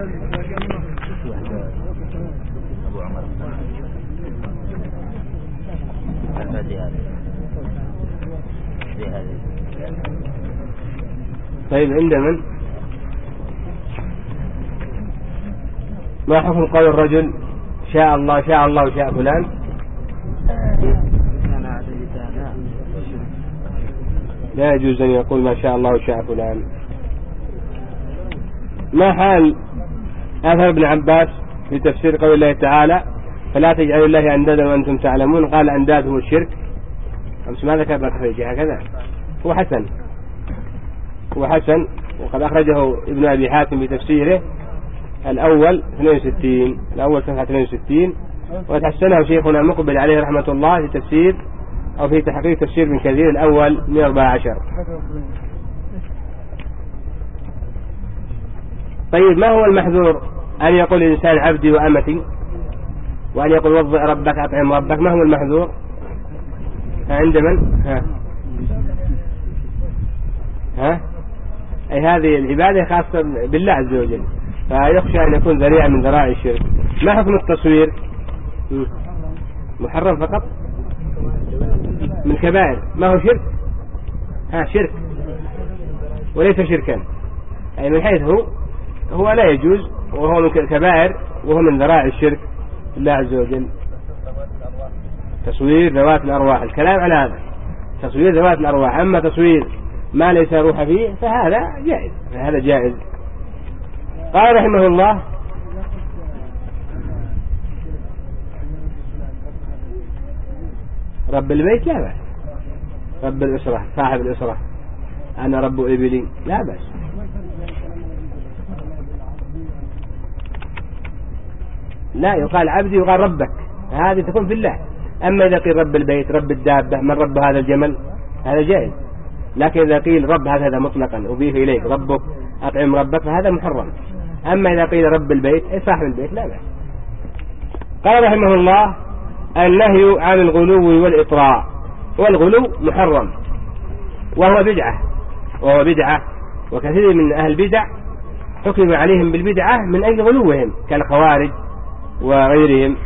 أبو عمر طيب عند من؟ ما حكم قول الرجل شاء الله شاء الله وشاء فلان؟ لا يجوز أن يقول ما شاء الله وشاء فلان. ما حال أثر ابن عباس في تفسير قول الله تعالى فلا تجعلوا الله أندادا وأنتم تعلمون؟ قال أندادهم الشرك. أمس ما ذكرنا تخريجه هكذا. هو حسن وقد أخرجه ابن أبي حاتم في تفسيره الأول 62 صفحة 62 وتحسنه شيخنا مقبل عليه رحمة الله في تفسير أو في تحقيق تفسير ابن كثير الأول 114. طيب ما هو المحذور؟ أن يقول الإنسان عبدي وأمتي، وأن يقول وضع ربك أطعم ربك. ما هو المحذور عند من؟ أي هذه العبادة خاصة بالله عز وجل، فيخشى أن يكون ذريعا من ذرائع الشرك. ما حكم التصوير؟ محرم فقط من كبائر. ما هو شرك؟ شرك وليس شركا، أي من حيث هو لا يجوز، وهو من كبائر وهو من ذرائع الشرك بالله عز وجل. تصوير ذوات الأرواح، الكلام على هذا تصوير ذوات الأرواح. أما تصوير ما ليس روح فيه فهذا جائز. قال رحمه الله رب البيت لا بأس، رب الأسرة صاحب الأسرة أنا رب إبلي لا بأس. لا يقال عبدي يقال ربك، هذه تكون في الله. أما إذا قيل رب البيت رب الدابة من رب هذا الجمل هذا جائز، لكن إذا قيل رب هذا مطلقا أضيف إليك ربك أطعم ربك فهذا محرم. أما إذا قيل رب البيت أي صاحب البيت لا بأس. قال رحمه الله النهي عن الغلو والإطراء. والغلو محرم وهو بدعة وكثير من أهل البدع حكم عليهم بالبدعة من أجل غلوهم كالخوارج وغيرهم.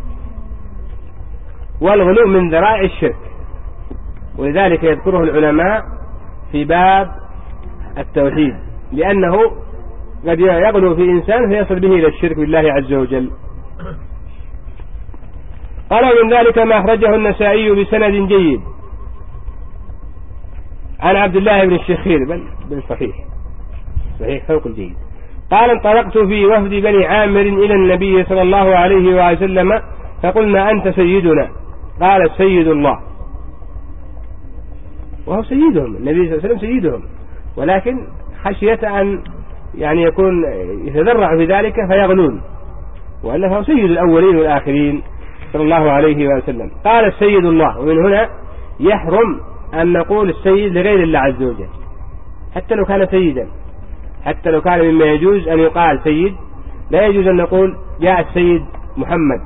والغلو من ذرائع الشرك، ولذلك يذكره العلماء في باب التوحيد، لأنه قد يغلو في إنسان فيصل به إلى الشرك بالله عز وجل. قال من ذلك ما أخرجه النسائي بسند جيد عن عبد الله بن الشخير بل صحيح فوق الجيد. قال انطلقت في وفد بني عامر إلى النبي صلى الله عليه وسلم فقلنا أنت سيدنا. قال سيد الله، وهو سيدهم النبي صلى الله عليه وسلم سيدهم، ولكن خشية أن يكون يتذرع في ذلك فيغلون، وأنه هو سيد الأولين والآخرين صلى الله عليه وسلم. قال السيد الله، ومن هنا يحرم أن نقول السيد لغير الله عز وجل حتى لو كان سيدا، حتى لو كان مما يجوز أن يقال سيد لا يجوز أن نقول جاء السيد محمد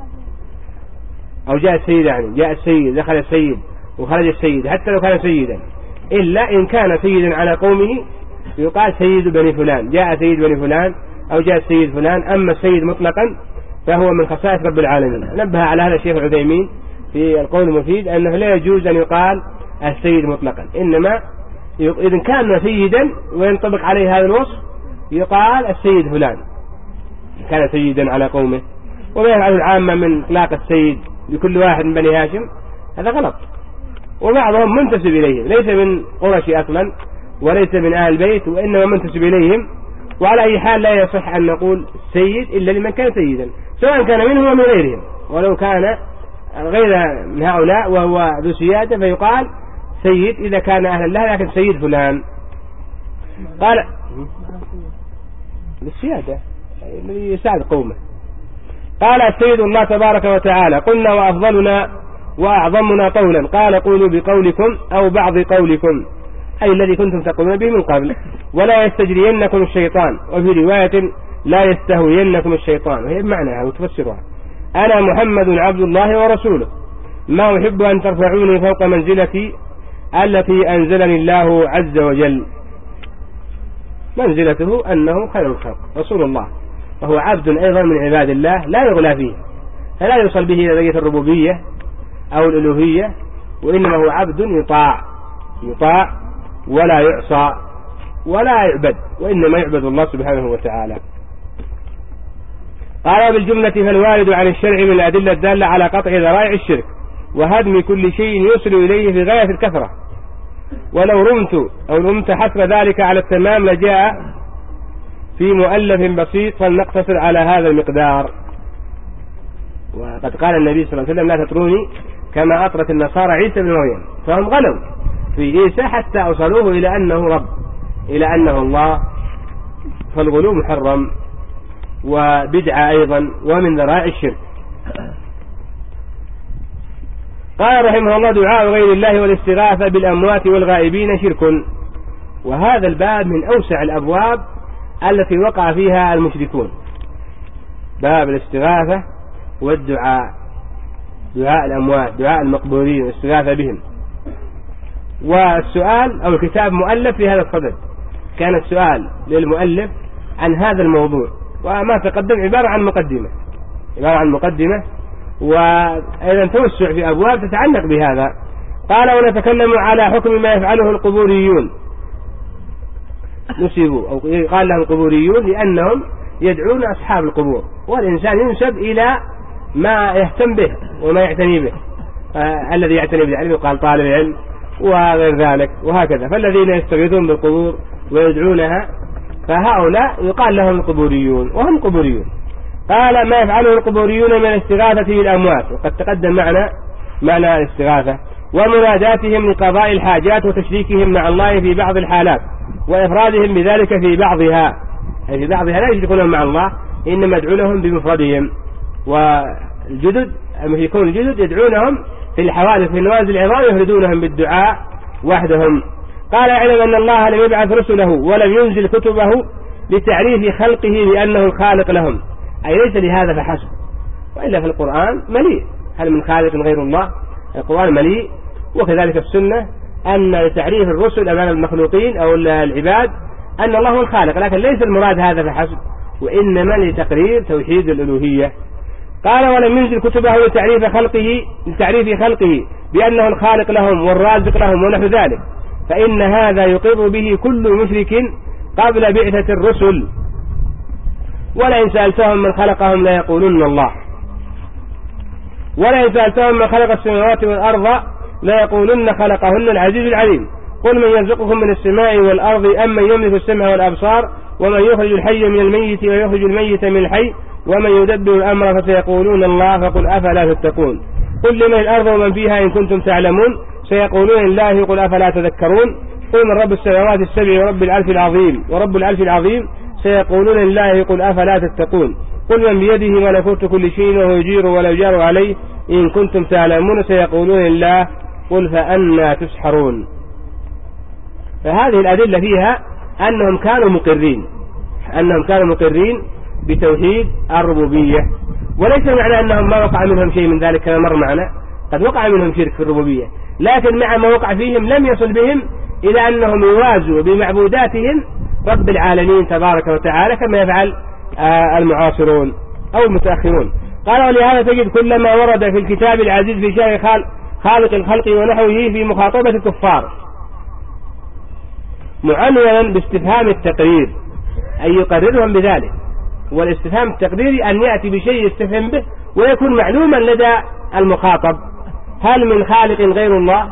أو جاء السيد، جاء السيد دخل السيد وخرج السيد، حتى لو كان سيدا، إلا إن كان سيدا على قومه يقال سيد بني فلان، جاء سيد بني فلان أو جاء السيد فلان. أما السيد مطلقا فهو من خصائص رب العالمين. نبه على هذا الشيخ العثيمين في القول المفيد أنه لا يجوز أن يقال السيد مطلقا، إنما إذا كان سيدا وينطبق عليه هذا الوصف يقال السيد فلان كان سيدا على قومه. وما يفعل العامة من إطلاق السيد لكل واحد من بني هاشم هذا غلط، وبعضهم منتسب إليهم ليس من قرش أصلا وليس من أهل البيت وإنما منتسب إليهم. وعلى أي حال لا يصح أن نقول سيد إلا لمن كان سيدا، سواء كان منهم ومن غيرهم، ولو كان غير من هؤلاء وهو ذو سيادة فيقال سيد إذا كان أهل الله، لكن سيد فلان قال بالسيادة الذي يساعد قومه. قال السيد الله تبارك وتعالى قلنا وأفضلنا وأعظمنا قولا قال قولوا بقولكم أو بعض قولكم، أي الذي كنتم تقولون به من قبل، ولا يستجرينكم الشيطان، وفي رواية لا يستهوينكم الشيطان، وهي بمعناها وتفسرها. أنا محمد عبد الله ورسوله ما أحب أن ترفعوني فوق منزلتي التي أنزلني الله عز وجل. منزلته أنه خير الخلق رسول الله وهو عبد أيضا من عباد الله لا يغلى فيه، فلا يوصل به إلى درجة الربوبية أو الألوهية، وإنما هو عبد يطاع ولا يعصى ولا يعبد، وإنما يعبد الله سبحانه وتعالى. قال بالجملة فالوارد عن الشرع من الأدلة الدالة على قطع ذرائع الشرك وهدم كل شيء يوصل إليه في غاية الكثرة، ولو رمت حسب ذلك على التمام لجاء في مؤلف بسيط، فلنقتصر على هذا المقدار. وقد قال النبي صلى الله عليه وسلم لا تطروني كما أطرت النصارى عيسى بن مريم، فهم غلوا في عيسى حتى أوصلوه إلى أنه رب، إلى أنه الله، فالغلو محرم وبدعة أيضا ومن ذرائع الشرك. قال رحمه الله دعاء غير الله والاستغاثة بالأموات والغائبين شرك، وهذا الباب من أوسع الأبواب التي وقع فيها المشركون، باب الاستغاثة والدعاء، دعاء الأموات، دعاء المقبورين والاستغاثة بهم. والسؤال أو الكتاب مؤلف في هذا الصدد، كان السؤال للمؤلف عن هذا الموضوع، وما تقدم عبارة عن مقدمة وأيضا توسع في أبواب تتعلق بهذا. قال ونتكلم على حكم ما يفعله القبوريون، نسبوا أو قال لهم القبوريون لأنهم يدعون أصحاب القبور، والإنسان ينسب إلى ما يهتم به وما يعتني به، الذي يعتني بالعلم يقال طالب العلم وغير ذلك وهكذا، فالذين يستغيثون بالقبور ويدعونها فهؤلاء يقال لهم القبوريون وهم قبوريون. قال ما يفعله القبوريون من الاستغاثة بالأموات، وقد تقدم معنا معنى الاستغاثة، ومناداتهم لقضاء الحاجات وتشريكهم مع الله في بعض الحالات وإفرادهم بذلك في بعضها، أي في بعضها لا يشركونهم مع الله إنما يدعونهم بمفردهم. والجدد المشركون الجدد يدعونهم في الحوادث في النوازل العظام يفردونهم بالدعاء وحدهم. قال اعلم أن الله لم يبعث رسله ولم ينزل كتبه لتعريف خلقه بأنه الخالق لهم، أي ليس لهذا فحسب، وإلا في القرآن مليء، هل من خالق غير الله؟ القرآن مليء، وكذلك السنة أن لتعريف الرسل أمام المخلوقين أو العباد أن الله هو الخالق، لكن ليس المراد هذا فحسب، وإنما لتقرير توحيد الألوهية. قال ولم ينزل كتبه لتعريف خلقه بأنه الخالق لهم والرازق لهم ونحو ذلك، فإن هذا يقر به كل مشرك قبل بعثة الرسل، ولئن سألتهم من خلقهم لا يقولون الله، ولئن سألتهم من خلق السماوات والأرض لا يقولون خلقهن العزيز العليم، قل من يرزقكم من السماء والأرض أم من يملك السمع والأبصار ومن يخرج الحي من الميت ويخرج الميت من الحي ومن يدبر الأمر فسيقولون الله فقل أفلا تتقون، قل لمن الأرض ومن فيها إن كنتم تعلمون سيقولون الله قل أفلا تذكرون، قل من رب السماوات السبع ورب العرش العظيم سيقولون الله قل أفلا تتقون، قل من بيده ملكوت كل شيء وهو يجير ولا يجار عليه إن كنتم تعلمون سيقولون الله قل فأنا تسحرون. فهذه الأدلة فيها أنهم كانوا مقرين بتوحيد الربوبية، وليس معنى أنهم ما وقع منهم شيء من ذلك كما مر معنا، قد وقع منهم شرك في الربوبية، لكن مع ما وقع فيهم لم يصل بهم إلى أنهم يوازوا بمعبوداتهم رب العالمين تبارك وتعالى كما يفعل المعاصرون أو المتأخرون. قال ولهذا تجد كلما ورد في الكتاب العزيز في شأن خالق الخلق ونحوه في مخاطبة الكفار معنونا باستفهام التقرير، أي يقررهم بذلك، والاستفهام التقريري أن يأتي بشيء يستفهم به ويكون معلوما لدى المخاطب، هل من خالق غير الله؟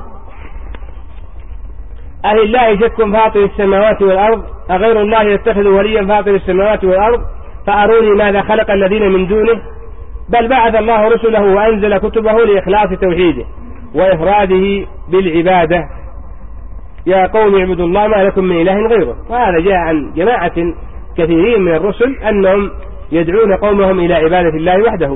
الله شك فاطر السماوات والأرض أغير الله يتخذ وليا فاطر السماوات والأرض فأروني ماذا خلق الذين من دونه، بل بعث الله رسله وأنزل كتبه لإخلاص توحيده وإفراده بالعبادة، يا قوم اعبدوا الله ما لكم من إله غيره. وهذا جاء عن جماعة كثيرين من الرسل أنهم يدعون قومهم إلى عبادة الله وحده،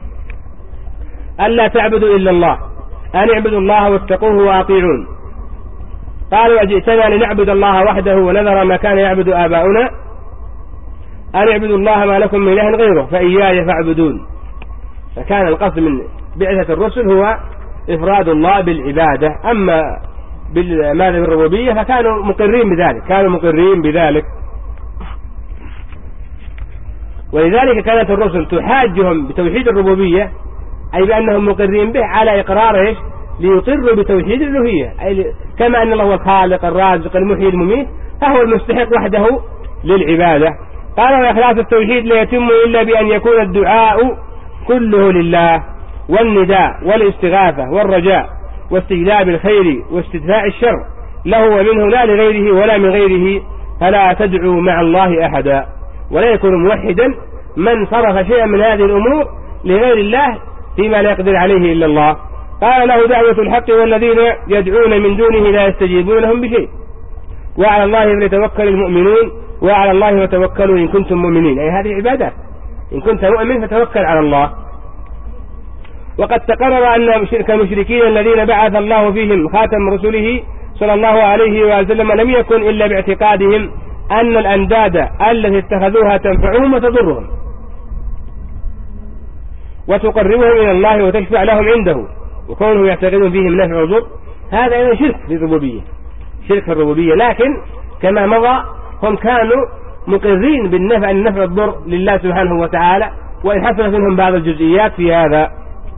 ألا تعبدوا إلا الله، أن اعبدوا الله واتقوه وأطيعون. قالوا أجئتنا لنعبد الله وحده ونذر ما كان يعبد آباؤنا، أن اعبدوا الله ما لكم من إله غيره فإياي فاعبدون. فكان القصد من بعثة الرسل هو إفراد الله بالعبادة، أما ماذا بالربوبية فكانوا مقرين بذلك، ولذلك كانت الرسل تحاجهم بتوحيد الربوبية، أي بأنهم مقرين به على إقراره ليقروا بتوحيد الألوهية، أي كما أن الله هو الخالق الرازق المحيي المميت، فهو المستحق وحده للعبادة. قال: وإخلاص التوحيد لا يتم إلا بأن يكون الدعاء كله لله، والنداء والاستغاثة والرجاء واستجلاب الخير واستدفاع الشر له ومنه، لا لغيره ولا من غيره، فلا تدعو مع الله أحدا. ولا يكون موحدا من صرف شيئا من هذه الأمور لغير الله فيما لا يقدر عليه إلا الله. قال: له دعوة الحق والذين يدعون من دونه لا يستجيبون لهم بشيء، وعلى الله فليتوكل المؤمنون، وعلى الله فتوكلوا إن كنتم مؤمنين. أي هذه عبادات، إن كنت مؤمن فتوكل على الله. وقد تقرر أن المشركين الذين بعث الله فيهم خاتم رسله صلى الله عليه وسلم لم يكن إلا باعتقادهم أن الأنداد التي اتخذوها تنفعهم وتضرهم وتقربهم إلى الله وتشفع لهم عنده، وكونه يعتقدون فيهم نفع وضر، هذا أيضا شرك في الربوبية، شرك في الربوبية. لكن كما مضى هم كانوا مقرين بالنفع النفع الضر لله سبحانه وتعالى، وإن حصلت منهم بعض الجزئيات في هذا.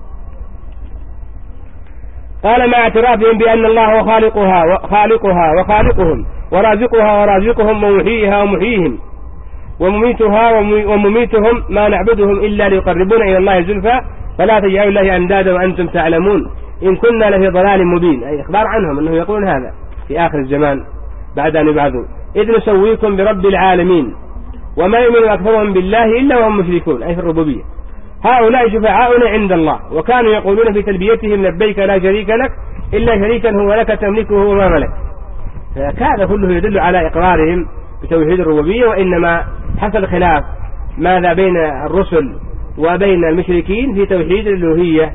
قال: مع اعترافهم بأن الله خالقها وخالقهم ورازقها ورازقهم ومحييها ومحييهم ومميتها ومميتهم، ما نعبدهم إلا ليقربون إلى الله زلفى فلا تجعلوا الله أندادا وأنتم تعلمون إن كنا لفي ضلال مبين. أي إخبار عنهم أنه يقولون هذا في آخر الزمان بعد أن يبعثوا: إذ نسويكم برب العالمين وما يؤمن أكثرهم بالله إلا وهم مشركون، أي في الربوبية. هؤلاء شفعاؤنا عند الله، وكانوا يقولون في تلبيتهم: لبيك لا شريك لك إلا شريكا هو لك تملكه وما ملك. فهذا كله يدل على إقرارهم بتوحيد الربوبية، وإنما حصل خلاف ماذا بين الرسل وبين المشركين في توحيد الألوهية.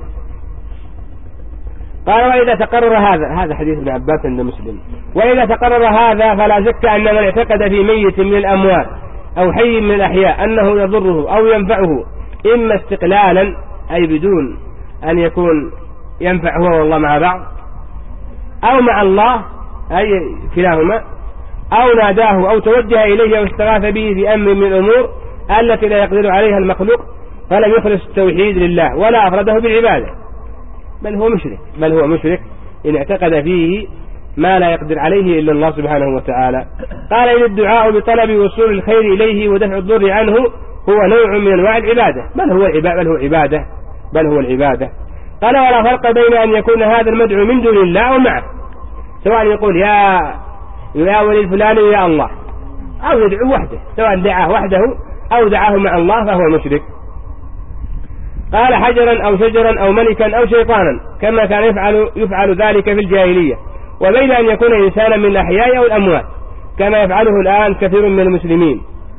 قال: وإذا تقرر هذا حديث ابن عباس عند مسلم: وإذا تقرر هذا فلا شك أن من اعتقد في ميت من الأموات أو حي من الأحياء أنه يضره أو ينفعه، إما استقلالا أي بدون أن يكون ينفع هو والله مع بعض، أو مع الله أي كلاهما، أو ناداه أو توجه إليه أو استغاث به في أمر من الأمور التي لا يقدر عليها المخلوق، فلم يخلص التوحيد لله ولا أفرده بالعبادة، بل هو مشرك إن اعتقد فيه ما لا يقدر عليه إلا الله سبحانه وتعالى. قال: إن الدعاء بطلب وصول الخير إليه ودفع الضر عنه هو نوع من أنواع العبادة، بل هو العبادة. قال: ولا فرق بين أن يكون هذا المدعو من دون الله أو معه، سواء يقول يا ولي الفلاني يا الله، أو يدعو وحده، سواء دعاه وحده أو دعاه مع الله فهو مشرك. قال: حجرا أو شجرا أو ملكا أو شيطانا، كما كان يفعل ذلك في الجاهلية، وبين أن يكون إنسانا من الأحياء أو الأموات كما يفعله الآن كثير من المسلمين،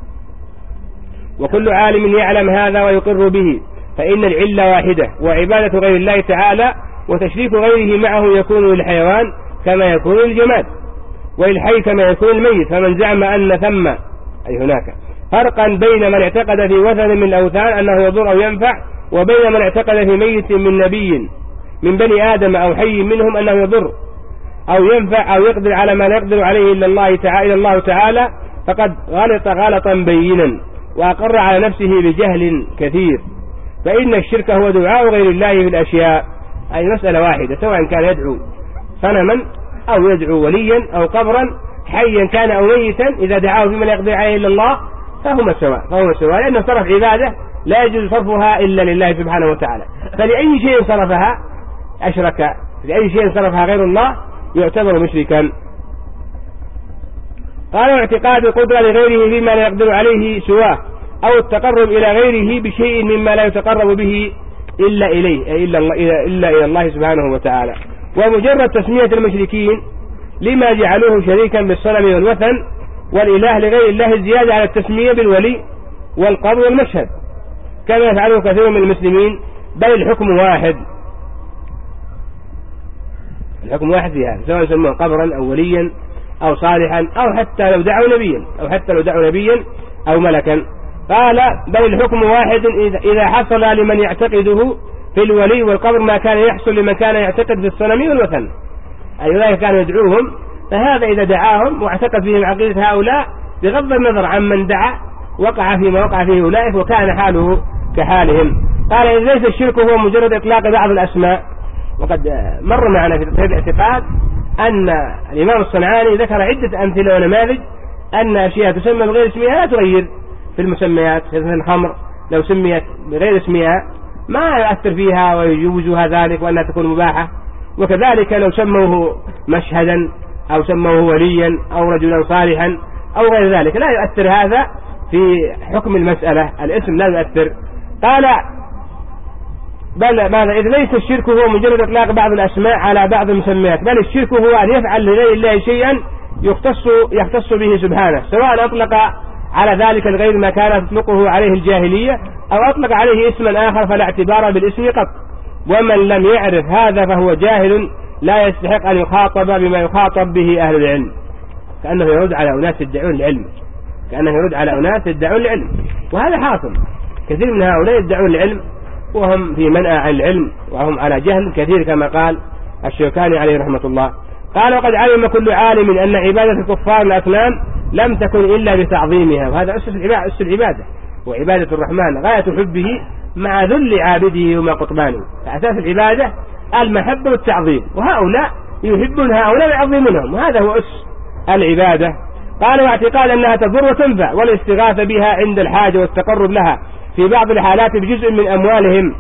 وكل عالم يعلم هذا ويقر به، فإن العلة واحدة، وعبادة غير الله تعالى وتشريك غيره معه يكون للحيوان كما يكون للجماد، والحي كما يكون الميت. فمن زعم أن ثم أي هناك فرقا بين من اعتقد في وثن من الأوثان أنه يضر أو ينفع، وبين من اعتقد في ميت من نبي من بني آدم أو حي منهم أنه يضر أو ينفع أو يقدر على ما لا يقدر عليه إلا الله تعالى، فقد غلط غلطا بينا وأقر على نفسه بجهل كثير. فإن الشرك هو دعاء غير الله في الأشياء، أي مسألة واحدة، سواء كان يدعو صنما أو يدعو وليا أو قبرا حيا كان أو ميتا، إذا دعاه فيما لا يقدر عليه إلا الله فهما سواء، لأنه صرف عبادة لا يجوز صرفها إلا لله سبحانه وتعالى. فلأي شيء صرفها أشرك، لأي شيء صرفها غير الله يعتبر مشركا. قال: واعتقاد القدرة لغيره فيما لا يقدر عليه سواه، أو التقرب إلى غيره بشيء مما لا يتقرب به إلا إليه إلا إلى الله سبحانه وتعالى. ومجرد تسمية المشركين لما جعلوه شريكا بالصنم والوثن والإله لغير الله زيادة على التسمية بالولي والقبر والمشهد كما يفعله كثير من المسلمين، بل الحكم واحد في هذا، سواء سموه قبرا أو وليا أو صالحا أو حتى لو دعوا نبيا أو ملكا. قال: بل الحكم واحد إذا حصل لمن يعتقده في الولي والقبر ما كان يحصل لمن كان يعتقد في الصنم والوثن، أي أولئك كانوا يدعوهم، فهذا إذا دعاهم واعتقد فيهم عقيدة هؤلاء بغض النظر عن من دعا وقع فيما وقع فيه أولئك وكان حاله كحالهم. قال إذ ليس الشرك هو مجرد إطلاق بعض الأسماء. وقد مر معنا في تفسير الاعتقاد أن الإمام الصنعاني ذكر عدة أمثلة ونماذج أن أشياء تسمى بغير اسمها لا تغير في المسميات. مثل الخمر لو سميت بغير اسمها ما يؤثر فيها ويجوزها ذلك وأنها تكون مباحة. وكذلك لو سموه مشهدا أو سموه وليا أو رجلا صالحا أو غير ذلك لا يؤثر هذا في حكم المسألة، الاسم لا يؤثر. قال بل ماذا إذ ليس الشرك هو مجرد إطلاق بعض الأسماء على بعض المسميات، بل الشرك هو أن يفعل لغير الله شيئا يختص به سبحانه، سواء أطلق على ذلك الغير ما كانت تطلقه عليه الجاهلية أو أطلق عليه اسما آخر فلا اعتبار بالاسم قط. ومن لم يعرف هذا فهو جاهل لا يستحق أن يخاطب بما يخاطب به أهل العلم. كأنه يرد على أناس يدعون العلم، وهذا حاصل. كثير من هؤلاء يدعون العلم وهم في منأى عن العلم وهم على جهل كثير كما قال الشوكاني عليه رحمة الله. قال وقد علم كل عالم أن عبادة الكفار الأصنام لم تكن إلا بتعظيمها، وهذا أسس العبادة، وعبادة الرحمن غاية حبه مع ذل عابده وما قطبانه. فأساس العبادة المحبة والتعظيم، وهؤلاء يحبون هؤلاء ويعظمونهم، وهذا هو أسس العبادة. قال واعتقاد أنها تضر وتنفع والاستغاثة بها عند الحاجة والتقرب لها في بعض الحالات بجزء من أموالهم،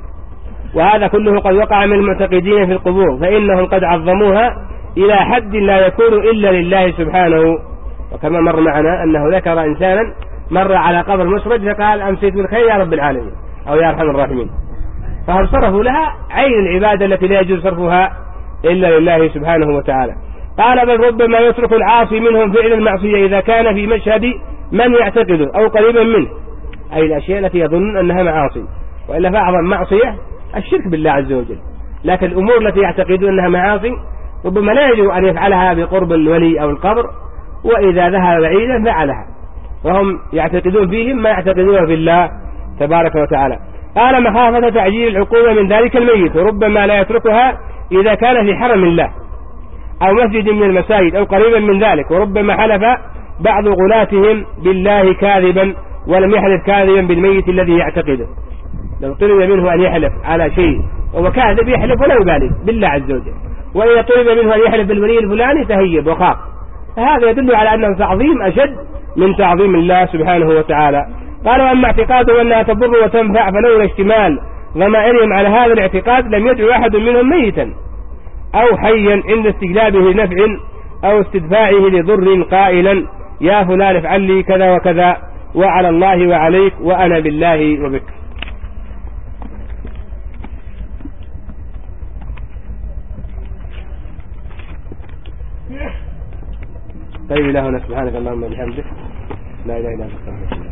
وهذا كله قد وقع من المعتقدين في القبور، فإنهم قد عظموها إلى حد لا يكون إلا لله سبحانه. وكما مر معنا أنه ذكر إنسانا مر على قبر مسرج فقال أمسيت بالخير يا رب العالمين أو يا أرحم الراحمين، فهم صرفوا لها عين العبادة التي لا يجوز صرفها إلا لله سبحانه وتعالى. قال بل ربما يترك العاصي منهم فعل المعصية إذا كان في مشهد من يعتقده أو قريبا منه، أي الأشياء التي يظنون أنها معاصي، وإلا فأعظم معصية الشرك بالله عز وجل. لكن الأمور التي يعتقدون أنها معاصي ربما لا يجب أن يفعلها بقرب الولي أو القبر، وإذا ذهب بعيدا فعلها، وهم يعتقدون فيهم ما يعتقدون بالله تبارك وتعالى. قال مخافة تعجيل العقوبة من ذلك الميت، وربما لا يتركها إذا كان في حرم الله أو مسجد من المساجد أو قريبا من ذلك، وربما حلف بعض غلاتهم بالله كاذبا ولم يحلف كاذبا بالميت الذي يعتقده. لو طلب منه أن يحلف على شيء وهو كاذب يحلف ولا يبالي بالله عز وجل، وإذا طلب منه أن يحلف بالولي الفلاني تهيب وخاف. فهذا يدل على أنه تعظيم أشد من تعظيم الله سبحانه وتعالى. قال وأما اعتقاده أنها تضر وتنفع فلولا اشتمال ضمائرهم على هذا الاعتقاد لم يدعو أحد منهم ميتا أو حيا عند استجلابه لنفع أو استدفاعه لضر قائلا يا فلان افعل لي كذا وكذا وعلى الله وعليك وأنا بالله وبك. طيب إلهنا سبحانك اللهم وبحمدك لا إله إلا أنت.